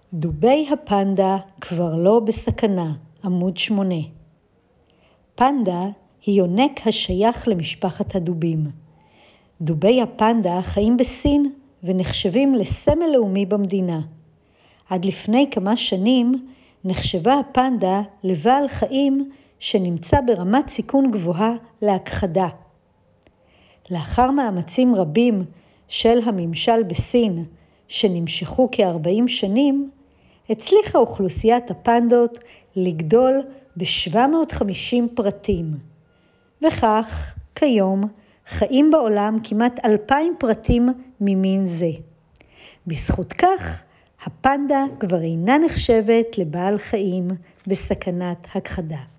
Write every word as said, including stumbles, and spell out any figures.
דובי הפנדה כבר לא בסכנה, עמוד שמונה. פנדה היא יונק השייך למשפחת הדובים. דובי הפנדה חיים בסין ונחשבים לסמל לאומי במדינה. עד לפני כמה שנים נחשבה הפנדה לבעל חיים שנמצא ברמת סיכון גבוהה להכחדה. לאחר מאמצים רבים של הממשל בסין, שנמשכו כ-ארבעים שנים, הצליחה אוכלוסיית הפנדות לגדול ב-שבע מאות וחמישים פרטים. וכך, כיום, חיים בעולם כמעט אלפיים פרטים ממין זה. בזכות כך, הפנדה כבר אינה נחשבת לבעל חיים בסכנת הכחדה.